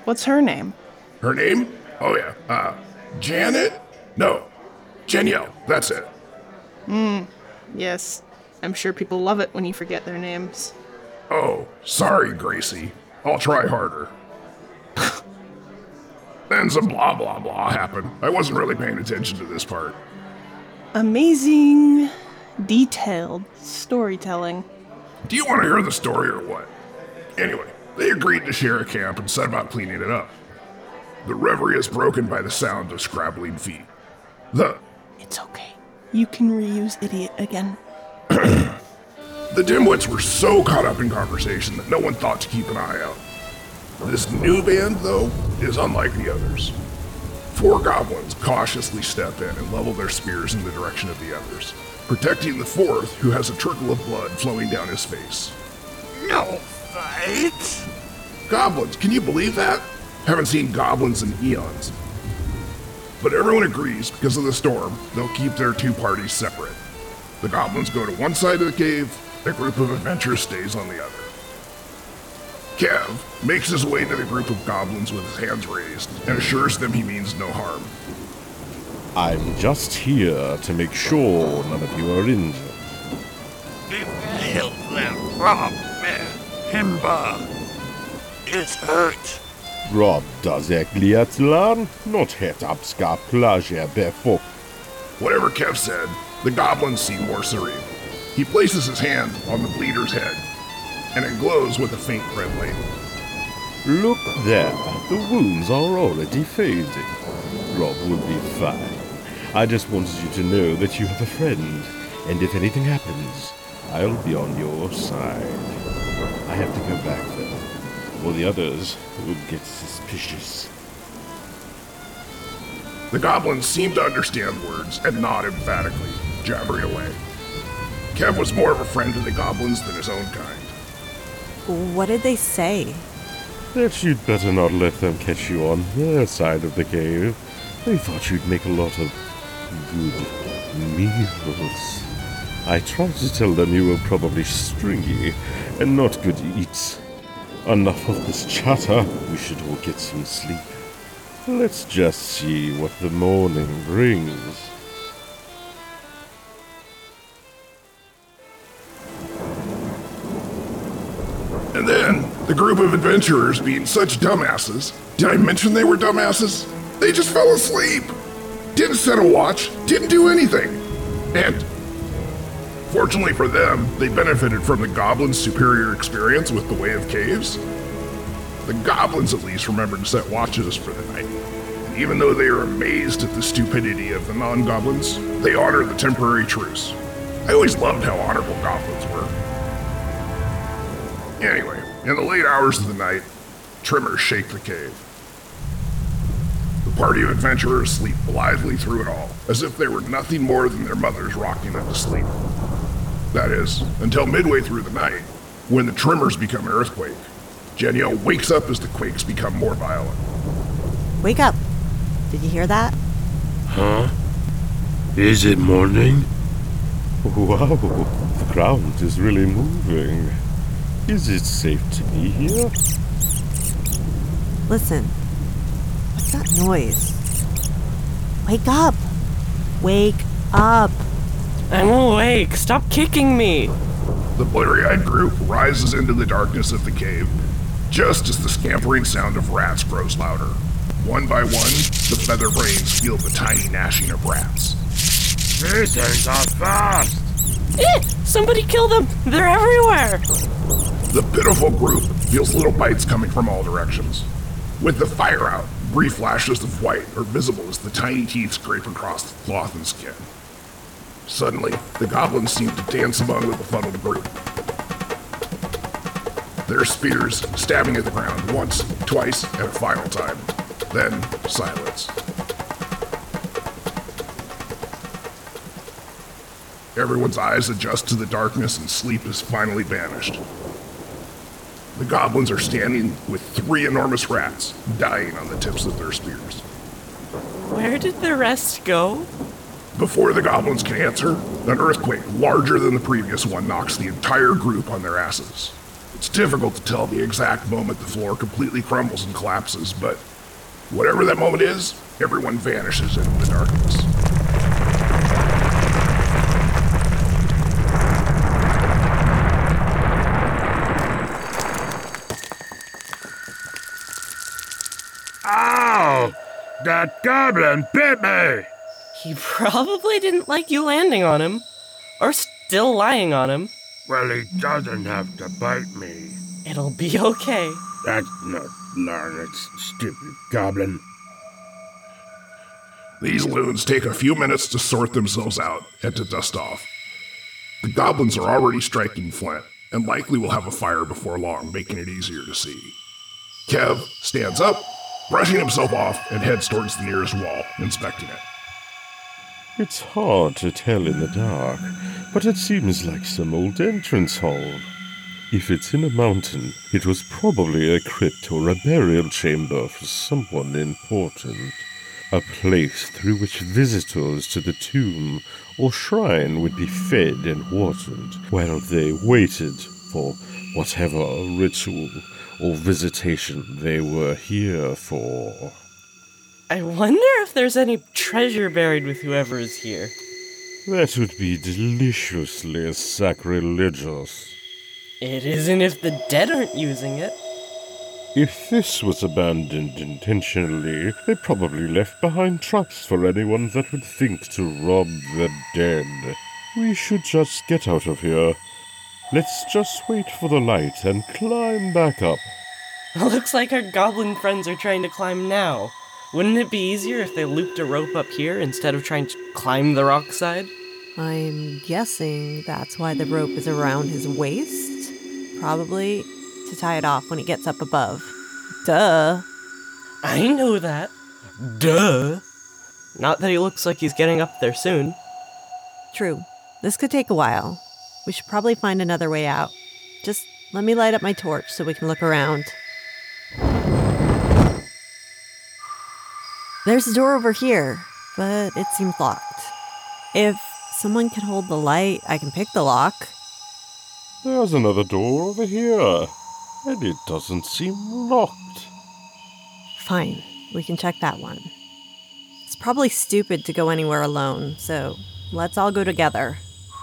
What's her name? Her name? Oh yeah, Janet? No, Jenielle, that's it. Yes, I'm sure people love it when you forget their names. Oh, sorry, Gracie. I'll try harder. Then some blah blah blah happened. I wasn't really paying attention to this part. Amazing, detailed storytelling. Do you want to hear the story or what? Anyway, they agreed to share a camp and set about cleaning it up. The reverie is broken by the sound of scrabbling feet. It's okay. You can reuse idiot again. The dimwits were so caught up in conversation that no one thought to keep an eye out. This new band, though, is unlike the others. 4 goblins cautiously step in and level their spears in the direction of the others, protecting the 4th, who has a trickle of blood flowing down his face. No fight? Goblins, can you believe that? Haven't seen goblins in eons. But everyone agrees, because of the storm, they'll keep their 2 parties separate. The goblins go to one side of the cave, the group of adventurers stays on the other. Kev makes his way to the group of goblins with his hands raised and assures them he means no harm. I'm just here to make sure none of you are injured. Bewail them, Rob, Himba is hurt. Rob does Egliatlan, not het up ska plager befok. Whatever Kev said, the goblins seem more serene. He places his hand on the bleeder's head, and it glows with a faint red light. Look there, the wounds are already fading. Rob will be fine. I just wanted you to know that you have a friend, and if anything happens, I'll be on your side. I have to go back though, or the others will get suspicious. The goblins seem to understand words and nod emphatically, jabbering away. Kev was more of a friend to the goblins than his own kind. What did they say? That you'd better not let them catch you on their side of the cave. They thought you'd make a lot of good meals. I tried to tell them you were probably stringy and not good eats. Enough of this chatter. We should all get some sleep. Let's just see what the morning brings. And then, the group of adventurers being such dumbasses. Did I mention they were dumbasses? They just fell asleep. Didn't set a watch, didn't do anything. And, fortunately for them, they benefited from the goblins' superior experience with the Way of Caves. The goblins at least remembered to set watches for the night. And even though they are amazed at the stupidity of the non-goblins, they honor the temporary truce. I always loved how honorable goblins were. Anyway, in the late hours of the night, tremors shake the cave. The party of adventurers sleep blithely through it all, as if they were nothing more than their mothers rocking them to sleep. That is, until midway through the night, when the tremors become an earthquake. Jenielle wakes up as the quakes become more violent. Wake up. Did you hear that? Huh? Is it morning? Wow, the ground is really moving. Is it safe to be here? Listen. What's that noise? Wake up! Wake up! I'm awake. Stop kicking me. The blurry-eyed group rises into the darkness of the cave, just as the scampering sound of rats grows louder. One by one, the feather brains feel the tiny gnashing of rats. These things are fast! Somebody kill them. They're everywhere. The pitiful group feels little bites coming from all directions. With the fire out, brief flashes of white are visible as the tiny teeth scrape across the cloth and skin. Suddenly, the goblins seem to dance among the befuddled group. Their spears stabbing at the ground once, twice, and a final time. Then, silence. Everyone's eyes adjust to the darkness and sleep has finally vanished. The goblins are standing with 3 enormous rats, dying on the tips of their spears. Where did the rest go? Before the goblins can answer, an earthquake larger than the previous one knocks the entire group on their asses. It's difficult to tell the exact moment the floor completely crumbles and collapses, but whatever that moment is, everyone vanishes into the darkness. Ow! That goblin bit me! He probably didn't like you landing on him. Or still lying on him. Well, he doesn't have to bite me. It'll be okay. That's not Larnet's stupid goblin. These loons take a few minutes to sort themselves out and to dust off. The goblins are already striking Flint, and likely will have a fire before long, making it easier to see. Kev stands up, brushing himself off, and heads towards the nearest wall, inspecting it. It's hard to tell in the dark, but it seems like some old entrance hall. If it's in a mountain, it was probably a crypt or a burial chamber for someone important. A place through which visitors to the tomb or shrine would be fed and watered while they waited for whatever ritual or visitation they were here for. I wonder if there's any treasure buried with whoever is here. That would be deliciously sacrilegious. It isn't if the dead aren't using it. If this was abandoned intentionally, they probably left behind traps for anyone that would think to rob the dead. We should just get out of here. Let's just wait for the light and climb back up. Looks like our goblin friends are trying to climb now. Wouldn't it be easier if they looped a rope up here instead of trying to climb the rock side? I'm guessing that's why the rope is around his waist. Probably to tie it off when he gets up above. Duh. I know that. Duh. Not that he looks like he's getting up there soon. True. This could take a while. We should probably find another way out. Just let me light up my torch so we can look around. There's a door over here, but it seems locked. If someone could hold the light, I can pick the lock. There's another door over here, and it doesn't seem locked. Fine, we can check that one. It's probably stupid to go anywhere alone, so let's all go together.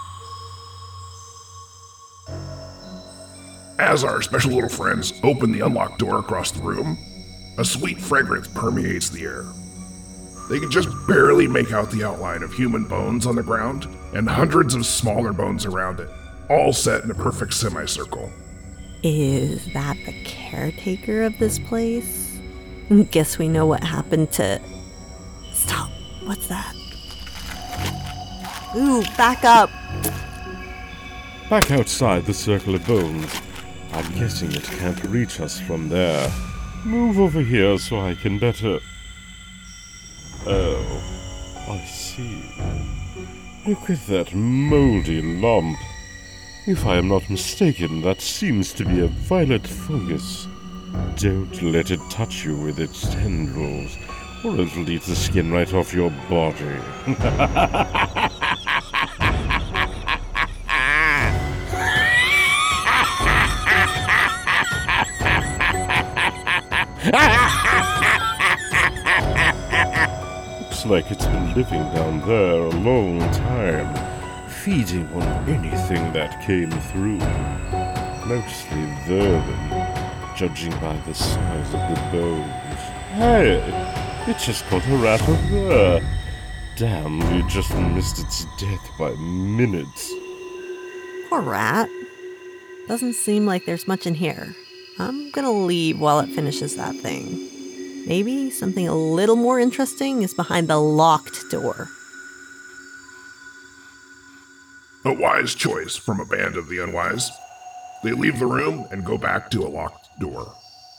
As our special little friends open the unlocked door across the room, a sweet fragrance permeates the air. They can just barely make out the outline of human bones on the ground and hundreds of smaller bones around it, all set in a perfect semicircle. Is that the caretaker of this place? Guess we know what happened to... Stop. What's that? Ooh, back up. Back outside the circle of bones. I'm guessing it can't reach us from there. Move over here so I can better... Oh, I see. Look at that moldy lump. If I am not mistaken, that seems to be a violet fungus. Don't let it touch you with its tendrils, or it'll eat the skin right off your body. Looks like it's been living down there a long time, feeding on anything that came through. Mostly vermin, judging by the size of the bones. Hey, it just caught a rat over there. Damn, we just missed its death by minutes. Poor rat. Doesn't seem like there's much in here. I'm gonna leave while it finishes that thing. Maybe something a little more interesting is behind the locked door. A wise choice from a band of the unwise. They leave the room and go back to a locked door.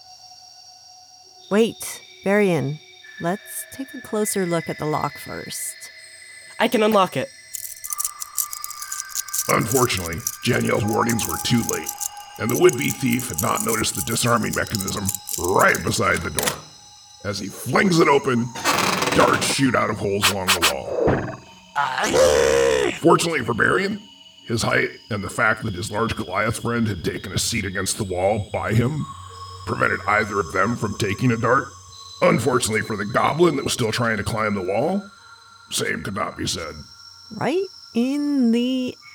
Wait, Varian. Let's take a closer look at the lock first. I can unlock it. Unfortunately, Janielle's warnings were too late, and the would-be thief had not noticed the disarming mechanism right beside the door. As he flings it open, darts shoot out of holes along the wall. Fortunately for Varian, His height and the fact that his large Goliath friend had taken a seat against the wall by him prevented either of them from taking a dart. Unfortunately for the goblin that was still trying to climb the wall, same could not be said. Right in the